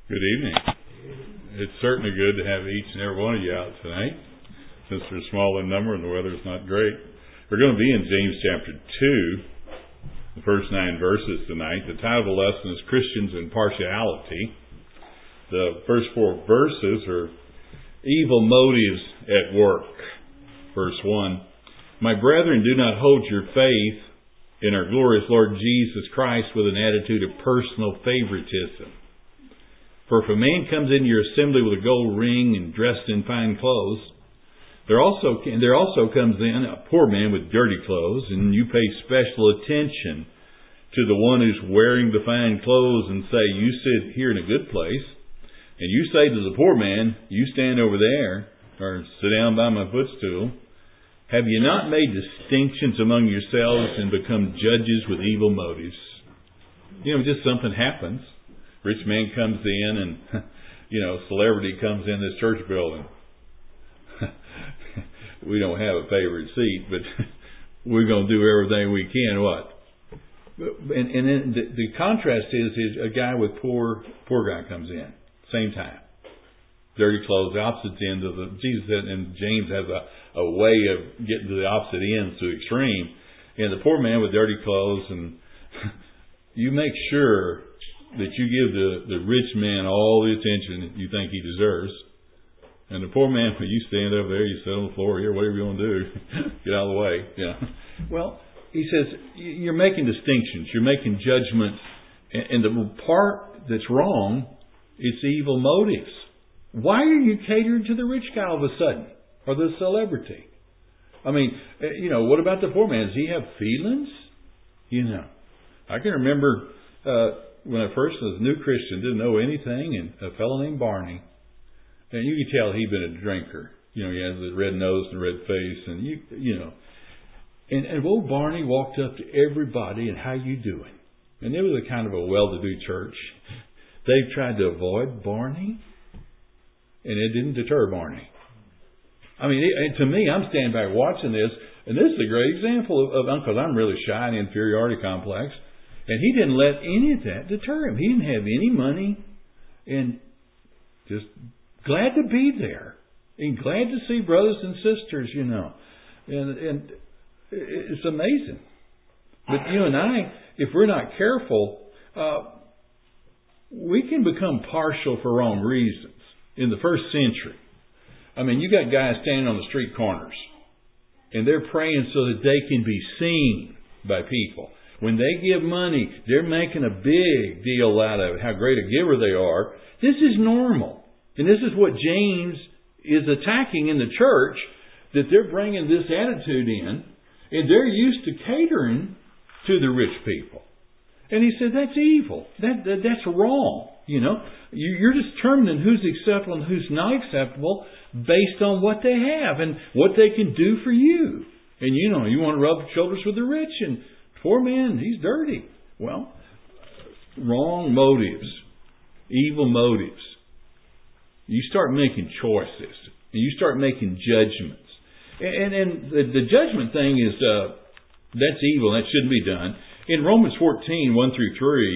Good evening. It's certainly good to have each and every one of you out tonight, since we're small in number and the weather's not great. We're going to be in James chapter 2, the first 9 verses tonight. The title of the lesson is Christians and Partiality. The first 4 verses are evil motives at work. Verse 1, My brethren, do not hold your faith in our glorious Lord Jesus Christ with an attitude of personal favoritism. For if a man comes into your assembly with a gold ring and dressed in fine clothes, there also comes in a poor man with dirty clothes, and you pay special attention to the one who's wearing the fine clothes and say, you sit here in a good place, and you say to the poor man, you stand over there, or sit down by my footstool. Have you not made distinctions among yourselves and become judges with evil motives? Just something happens. Rich man comes in and, celebrity comes in this church building. We don't have a favorite seat, but we're going to do everything we can. What? And then the contrast is a guy with poor guy comes in. Same time. Dirty clothes, opposite end of Jesus and James has a way of getting to the opposite ends to extreme. And the poor man with dirty clothes, and you make sure that you give the rich man all the attention you think he deserves. And the poor man, when you stand over there, you sit on the floor here, whatever you want to do, get out of the way. Yeah. Well, he says, you're making distinctions. You're making judgments. And the part that's wrong, it's evil motives. Why are you catering to the rich guy all of a sudden? Or the celebrity? I mean, what about the poor man? Does he have feelings? I can remember when I first was a new Christian, didn't know anything, and a fellow named Barney. And you could tell he'd been a drinker. He has the red nose and red face, and And old Barney walked up to everybody and, how you doing? And it was a kind of a well-to-do church. They tried to avoid Barney, and it didn't deter Barney. I mean, to me, I'm standing back watching this, and this is a great example of because I'm really shy and inferiority complex. And he didn't let any of that deter him. He didn't have any money, and just glad to be there, and glad to see brothers and sisters, And it's amazing. But you and I, if we're not careful, we can become partial for wrong reasons. In the first century, you got guys standing on the street corners, and they're praying so that they can be seen by people. When they give money, they're making a big deal out of it, how great a giver they are. This is normal. And this is what James is attacking in the church, that they're bringing this attitude in, and they're used to catering to the rich people. And he said, that's evil. That's wrong. You're determining who's acceptable and who's not acceptable based on what they have and what they can do for you. And you want to rub shoulders with the rich, and poor man, he's dirty. Well, wrong motives, evil motives. You start making choices, and you start making judgments. And the judgment thing is, that's evil, that shouldn't be done. In Romans 14, 1 through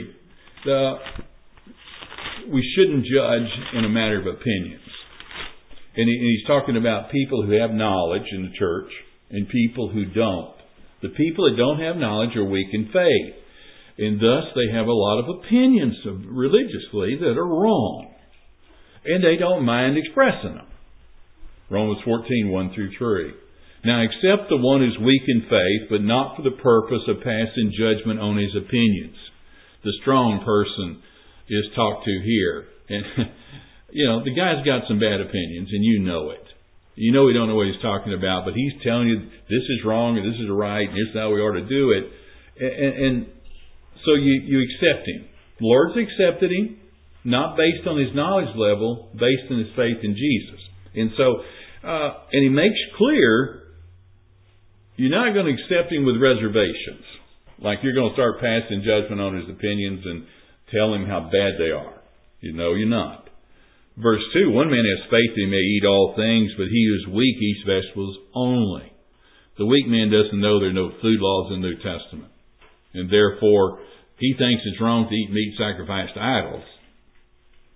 3, we shouldn't judge in a matter of opinions. And he's talking about people who have knowledge in the church and people who don't. The people that don't have knowledge are weak in faith, and thus they have a lot of opinions religiously that are wrong, and they don't mind expressing them. Romans 14, 1 through 3. Now accept the one who's weak in faith, but not for the purpose of passing judgment on his opinions. The strong person is talked to here. And, the guy's got some bad opinions, and you know it. We don't know what he's talking about, but he's telling you this is wrong, and this is right, and this is how we ought to do it. And so you accept him. The Lord's accepted him, not based on his knowledge level, based on his faith in Jesus. And so, and he makes clear, you're not going to accept him with reservations. Like you're going to start passing judgment on his opinions and tell him how bad they are. You're not. Verse 2, one man has faith that he may eat all things, but he who is weak eats vegetables only. The weak man doesn't know there are no food laws in the New Testament. And therefore, he thinks it's wrong to eat meat sacrificed to idols.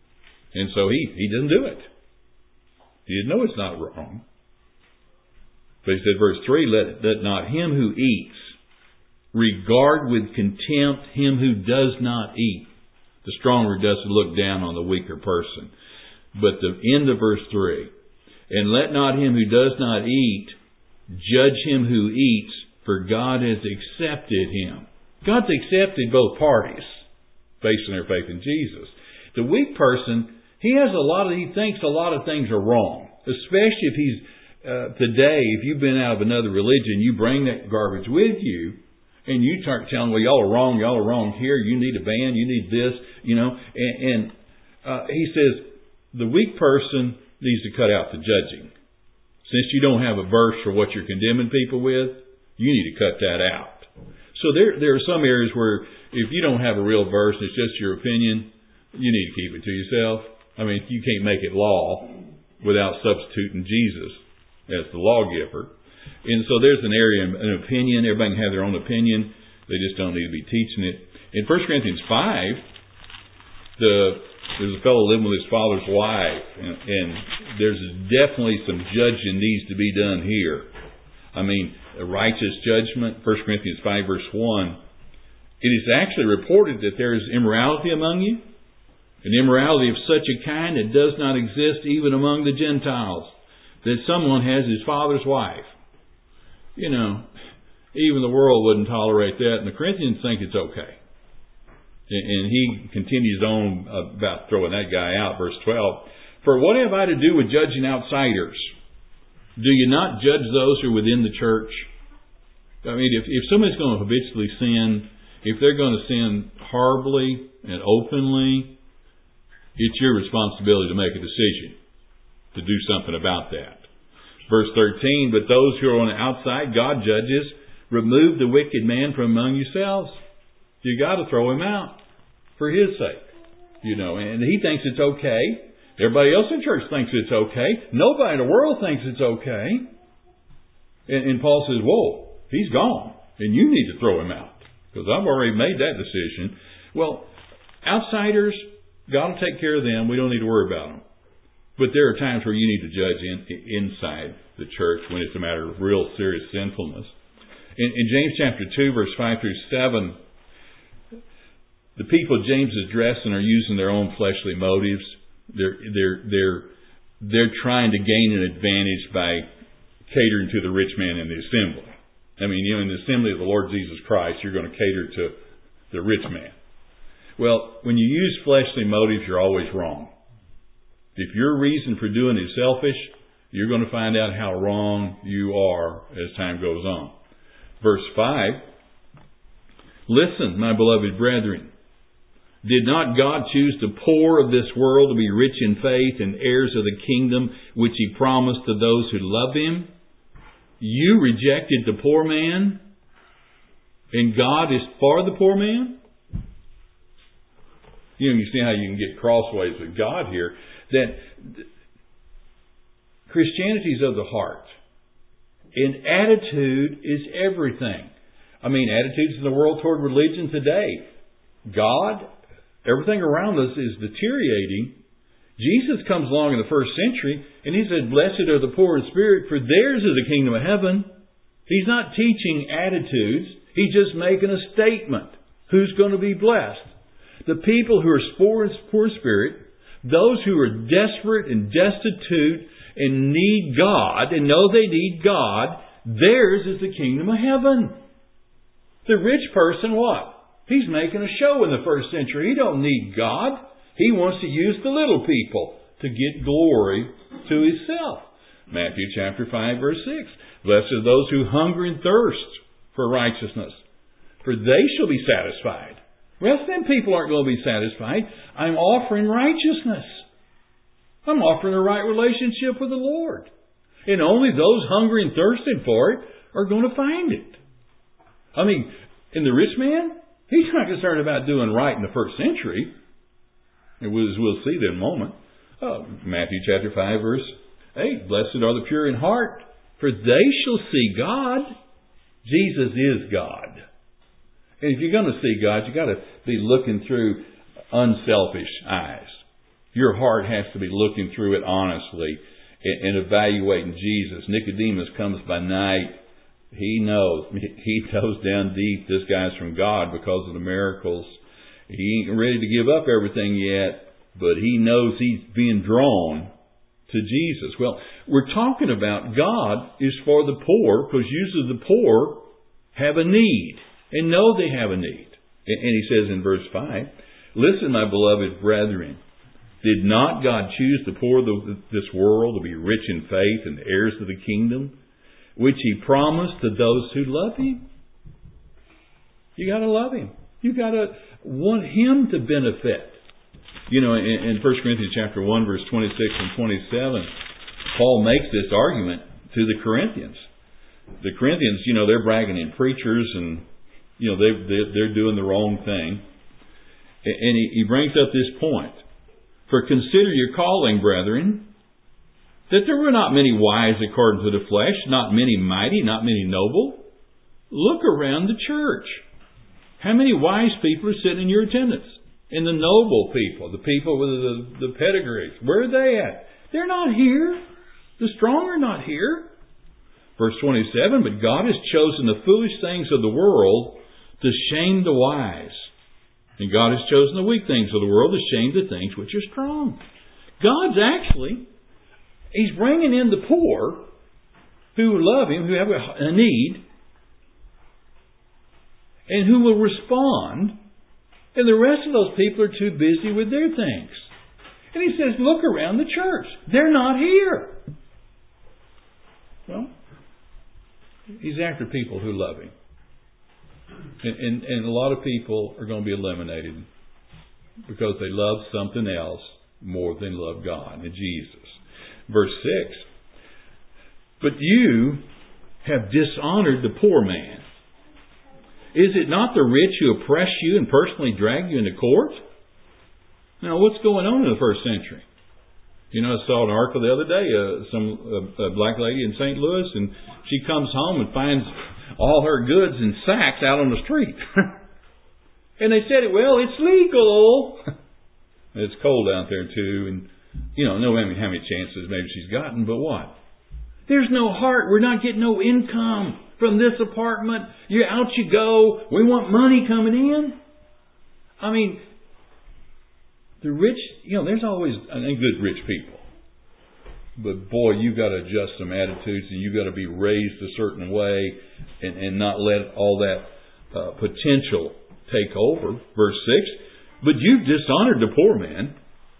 And so he doesn't do it. He didn't know it's not wrong. But he said, verse 3, let not him who eats regard with contempt him who does not eat. The stronger doesn't look down on the weaker person. But the end of verse 3, and let not him who does not eat judge him who eats, for God has accepted him. God's accepted both parties based on their faith in Jesus. The weak person, he thinks a lot of things are wrong, especially if he's today, if you've been out of another religion, you bring that garbage with you, and you start telling, well, y'all are wrong here, you need a ban, you need this, and he says, the weak person needs to cut out the judging. Since you don't have a verse for what you're condemning people with, you need to cut that out. So there are some areas where if you don't have a real verse, it's just your opinion, you need to keep it to yourself. I mean, you can't make it law without substituting Jesus as the lawgiver. And so there's an area, an opinion. Everybody can have their own opinion. They just don't need to be teaching it. In 1 Corinthians 5, there's a fellow living with his father's wife, and there's definitely some judging needs to be done here. I mean, a righteous judgment, 1 Corinthians 5 verse 1, it is actually reported that there is immorality among you, an immorality of such a kind that does not exist even among the Gentiles, that someone has his father's wife. Even the world wouldn't tolerate that, and the Corinthians think it's okay. And he continues on about throwing that guy out, verse 12. For what have I to do with judging outsiders? Do you not judge those who are within the church? I mean, if somebody's going to habitually sin, if they're going to sin horribly and openly, it's your responsibility to make a decision to do something about that. Verse 13, but those who are on the outside, God judges, remove the wicked man from among yourselves. You got to throw him out for his sake. And he thinks it's okay. Everybody else in church thinks it's okay. Nobody in the world thinks it's okay. And Paul says, whoa, he's gone. And you need to throw him out. Because I've already made that decision. Well, outsiders, God will take care of them. We don't need to worry about them. But there are times where you need to judge inside the church when it's a matter of real serious sinfulness. In James chapter 2, verse 5 through 7, the people James is addressing are using their own fleshly motives. They're trying to gain an advantage by catering to the rich man in the assembly. I mean, in the assembly of the Lord Jesus Christ, you're going to cater to the rich man. Well, when you use fleshly motives, you're always wrong. If your reason for doing it is selfish, you're going to find out how wrong you are as time goes on. Verse 5, listen, my beloved brethren, did not God choose the poor of this world to be rich in faith and heirs of the kingdom which he promised to those who love him? You rejected the poor man, and God is for the poor man? You see how you can get crossways with God here. That Christianity is of the heart. And attitude is everything. I mean, attitudes in the world toward religion today. God, everything around us is deteriorating. Jesus comes along in the first century and he said, blessed are the poor in spirit, for theirs is the kingdom of heaven. He's not teaching attitudes. He's just making a statement. Who's going to be blessed? The people who are poor in spirit, those who are desperate and destitute and need God and know they need God, theirs is the kingdom of heaven. The rich person, what? He's making a show in the first century. He don't need God. He wants to use the little people to get glory to himself. Matthew chapter 5 verse 6. Blessed are those who hunger and thirst for righteousness, for they shall be satisfied. The rest of them people aren't going to be satisfied. I'm offering righteousness. I'm offering a right relationship with the Lord. And only those hungry and thirsting for it are going to find it. I mean, in the rich man, he's not concerned about doing right in the first century. And we'll see that in a moment. Matthew chapter 5 verse 8. Blessed are the pure in heart, for they shall see God. Jesus is God. And if you're going to see God, you've got to be looking through unselfish eyes. Your heart has to be looking through it honestly and evaluating Jesus. Nicodemus comes by night. He knows. He knows down deep this guy's from God because of the miracles. He ain't ready to give up everything yet, but he knows he's being drawn to Jesus. Well, we're talking about God is for the poor because usually the poor have a need and know they have a need. And he says in verse 5, listen, my beloved brethren, did not God choose the poor of this world to be rich in faith and heirs of the kingdom, which He promised to those who love Him? You got to love Him. You got to want Him to benefit. You know, in 1 Corinthians chapter 1, verse 26 and 27, Paul makes this argument to the Corinthians. The Corinthians, you know, they're bragging in preachers and, you know, they're doing the wrong thing. And he brings up this point. For consider your calling, brethren, that there were not many wise according to the flesh, not many mighty, not many noble. Look around the church. How many wise people are sitting in your attendance? And the noble people, the people with the pedigrees, where are they at? They're not here. The strong are not here. Verse 27, but God has chosen the foolish things of the world to shame the wise. And God has chosen the weak things of the world to shame the things which are strong. God's actually, He's bringing in the poor who love Him, who have a need, and who will respond. And the rest of those people are too busy with their things. And He says, look around the church. They're not here. Well, He's after people who love Him. And a lot of people are going to be eliminated because they love something else more than love God and Jesus. Verse 6, but you have dishonored the poor man. Is it not the rich who oppress you and personally drag you into court? Now, what's going on in the first century? You know, I saw an article the other day, a black lady in St. Louis, and she comes home and finds all her goods in sacks out on the street. And they said, well, it's legal. It's cold out there too, and you know, no matter how many chances maybe she's gotten, but what? There's no heart. We're not getting no income from this apartment. You're out you go. We want money coming in. I mean, the rich, you know, there's always good rich people. But boy, you've got to adjust some attitudes and you've got to be raised a certain way and not let all that potential take over. Verse 6, but you've dishonored the poor man.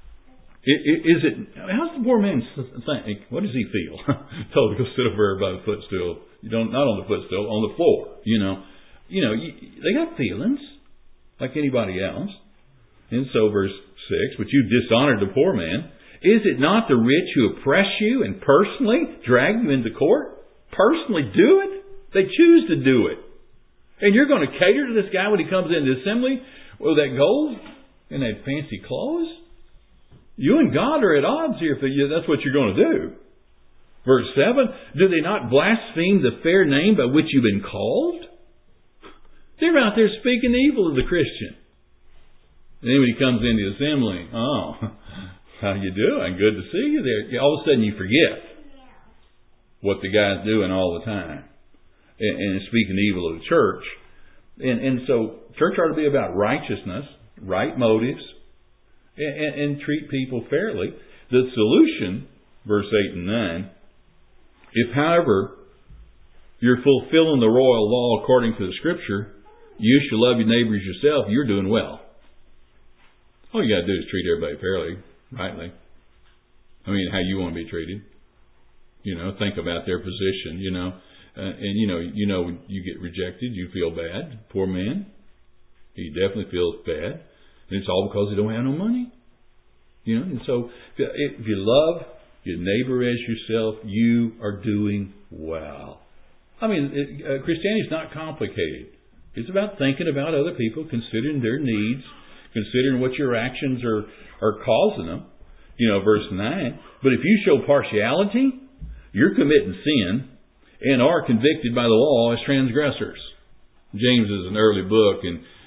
How's the poor man think? What does he feel? Told to go sit over there by the footstool. You don't, not on the footstool, on the floor. You know, they got feelings like anybody else. And so verse 6, but you've dishonored the poor man. Is it not the rich who oppress you and personally drag you into court? Personally do it? They choose to do it. And you're going to cater to this guy when he comes into the assembly with that gold and that fancy clothes? You and God are at odds here. That's what you're going to do. Verse 7, do they not blaspheme the fair name by which you've been called? They're out there speaking evil of the Christian. And then when he comes into the assembly, oh, how you doing? Good to see you there. All of a sudden you forget what the guy's doing all the time. And speaking evil of the church. And so church ought to be about righteousness, right motives, and treat people fairly. The solution, verse 8 and 9, if however you're fulfilling the royal law according to the Scripture, you shall love your neighbors yourself, you're doing well. All you got to do is treat everybody fairly, rightly. I mean, how you want to be treated. You know, think about their position, you know. And you get rejected, you feel bad. Poor man, he definitely feels bad. And it's all because they don't have no money. You know, and so if you love your neighbor as yourself, you are doing well. I mean, Christianity is not complicated. It's about thinking about other people, considering their needs, considering what your actions are causing them. You know, verse 9. But if you show partiality, you're committing sin and are convicted by the law as transgressors. James is an early book, and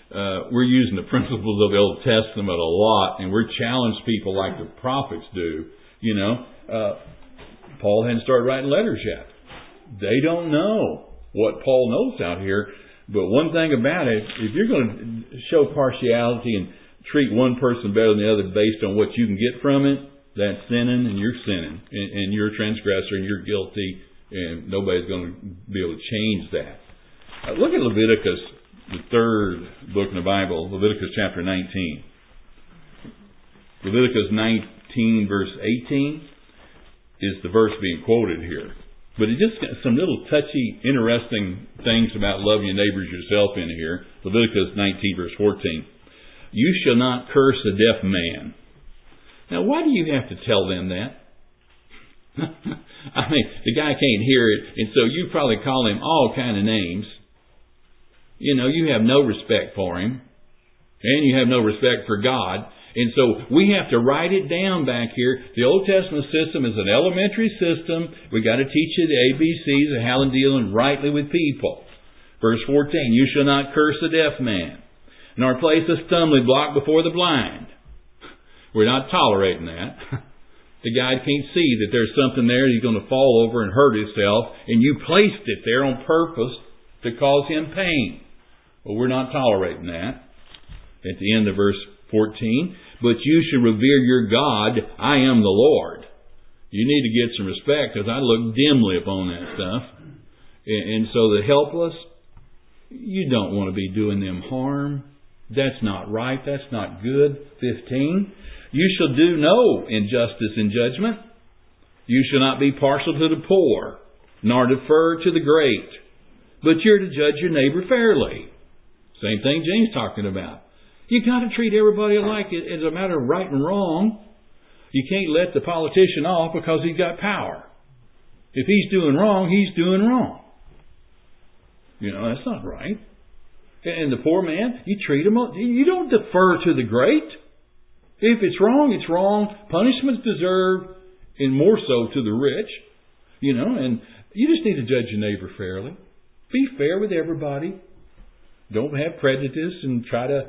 we're using the principles of the Old Testament a lot, and we're challenging people like the prophets do. Paul hadn't started writing letters yet. They don't know what Paul knows out here. But one thing about it, if you're going to show partiality and treat one person better than the other based on what you can get from it, that's sinning, and you're sinning, and you're a transgressor, and you're guilty, and nobody's going to be able to change that. Look at Leviticus, the third book in the Bible, Leviticus chapter 19. Leviticus 19 verse 18 is the verse being quoted here. But it just got some little touchy, interesting things about loving your neighbors yourself in here. Leviticus 19 verse 14. You shall not curse a deaf man. Now, why do you have to tell them that? I mean, the guy can't hear it, and so you probably call him all kind of names. You have no respect for him, and you have no respect for God. And so we have to write it down back here. The Old Testament system is an elementary system. We got to teach you the ABCs of how to deal rightly with people. Verse 14, you shall not curse a deaf man, nor place a stumbling block before the blind. We're not tolerating that. The guy can't see that there's something there, he's going to fall over and hurt himself, and you placed it there on purpose to cause him pain. Well, we're not tolerating that. At the end of verse 14, but you should revere your God. I am the Lord. You need to get some respect, because I look dimly upon that stuff. And so the helpless, you don't want to be doing them harm. That's not right. That's not good. 15, you shall do no injustice in judgment. You shall not be partial to the poor, nor defer to the great, but you're to judge your neighbor fairly. Same thing James talking about. You got to treat everybody alike as a matter of right and wrong. You can't let the politician off because he's got power. If he's doing wrong, he's doing wrong. That's not right. And the poor man, you treat him. You don't defer to the great. If it's wrong, it's wrong. Punishment's deserved, and more so to the rich. And you just need to judge your neighbor fairly. Be fair with everybody. Don't have prejudice and try to,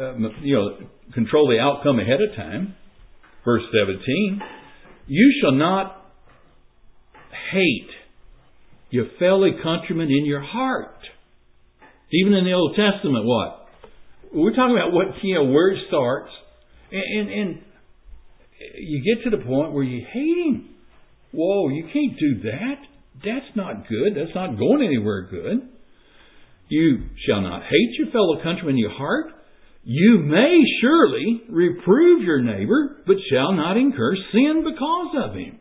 control the outcome ahead of time. Verse 17, you shall not hate your fellow countrymen in your heart. Even in the Old Testament, what? We're talking about where it starts. And you get to the point where you hate him. Whoa, you can't do that. That's not good. That's not going anywhere good. You shall not hate your fellow countryman in your heart. You may surely reprove your neighbor, but shall not incur sin because of him.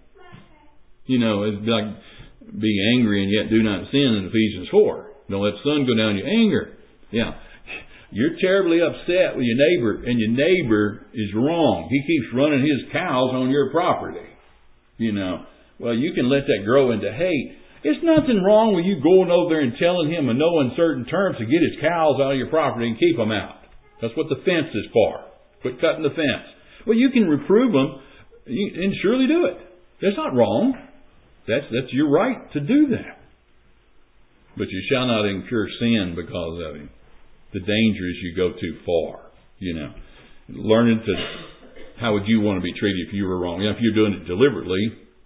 It's like be angry and yet do not sin in Ephesians 4. Don't let the sun go down your anger. Yeah. You're terribly upset with your neighbor, and your neighbor is wrong. He keeps running his cows on your property. Well, you can let that grow into hate. It's nothing wrong with you going over there and telling him in no uncertain terms to get his cows out of your property and keep them out. That's what the fence is for. Quit cutting the fence. Well, you can reprove them and surely do it. That's not wrong. That's your right to do that. But you shall not incur sin because of him. The danger is you go too far. Learning how would you want to be treated if you were wrong? If you're doing it deliberately,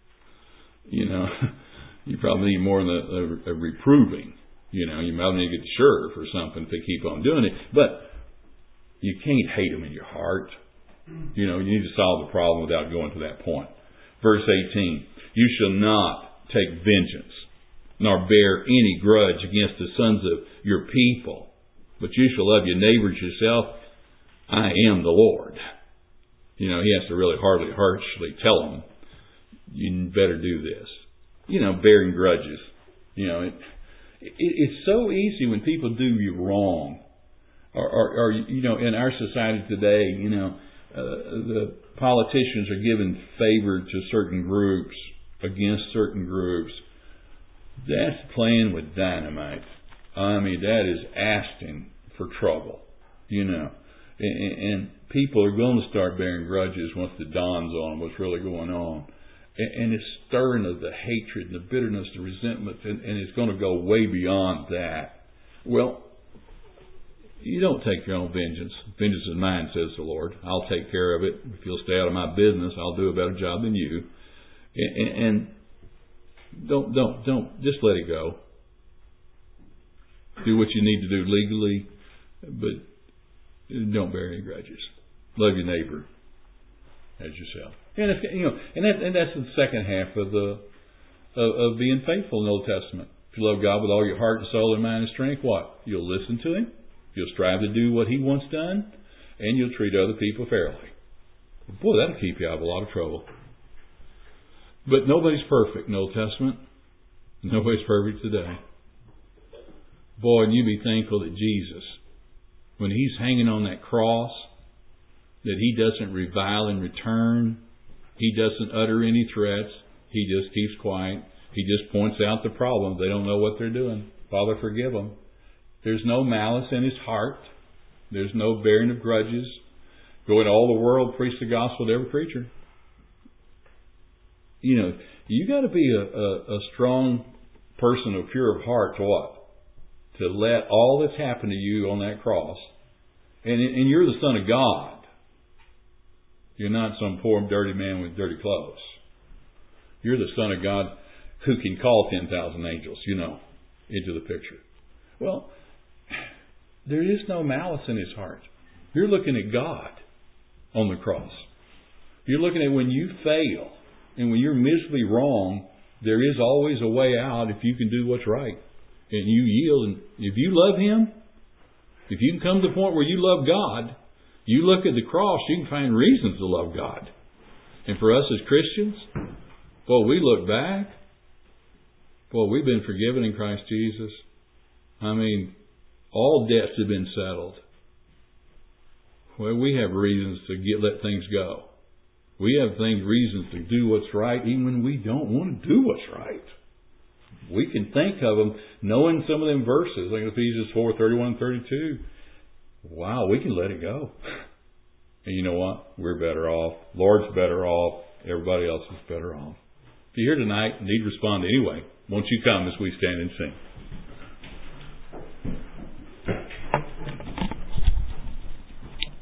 you probably need more than a reproving. You might need to get sheriff or something if they keep on doing it. But you can't hate them in your heart. You need to solve the problem without going to that point. Verse 18, you shall not take vengeance, nor bear any grudge against the sons of your people, but you shall love your neighbors yourself. I am the Lord. He has to really harshly tell them, you better do this. Bearing grudges. It's so easy when people do you wrong. Or in our society today, the politicians are giving favor to certain groups against certain groups. That's playing with dynamite. That is asking for trouble. And people are going to start bearing grudges once it dawns on them what's really going on. And it's stirring of the hatred and the bitterness, the resentment, and it's going to go way beyond that. Well, You don't take your own vengeance. Vengeance is mine, says the Lord. I'll take care of it. If you'll stay out of my business, I'll do a better job than you. And don't just let it go. Do what you need to do legally, but don't bear any grudges. Love your neighbor as yourself. And it's, and that's the second half of being faithful in the Old Testament. If you love God with all your heart and soul and mind and strength, what? You'll listen to Him. You'll strive to do what He wants done, and you'll treat other people fairly. Boy, that'll keep you out of a lot of trouble. But nobody's perfect in the Old Testament. Nobody's perfect today. Boy, and you be thankful that Jesus, when He's hanging on that cross, that He doesn't revile in return. He doesn't utter any threats. He just keeps quiet. He just points out the problem. They don't know what they're doing. Father, forgive them. There's no malice in His heart. There's no bearing of grudges. Go into all the world, preach the gospel to every creature. You got to be a strong person of pure heart to what? To let all that's happened to you on that cross. And you're the Son of God. You're not some poor, dirty man with dirty clothes. You're the Son of God who can call 10,000 angels, into the picture. Well, there is no malice in His heart. You're looking at God on the cross. You're looking at when you fail and when you're miserably wrong, there is always a way out if you can do what's right. And you yield. And if you love Him, if you can come to the point where you love God, you look at the cross, you can find reasons to love God. And for us as Christians, we look back. We've been forgiven in Christ Jesus. All debts have been settled. We have reasons to let things go. We have reasons to do what's right even when we don't want to do what's right. We can think of them, knowing some of them verses, like Ephesians 4:31-32. Wow, we can let it go. And you know what? We're better off. Lord's better off. Everybody else is better off. If you're here tonight and need to respond anyway, won't you come as we stand and sing?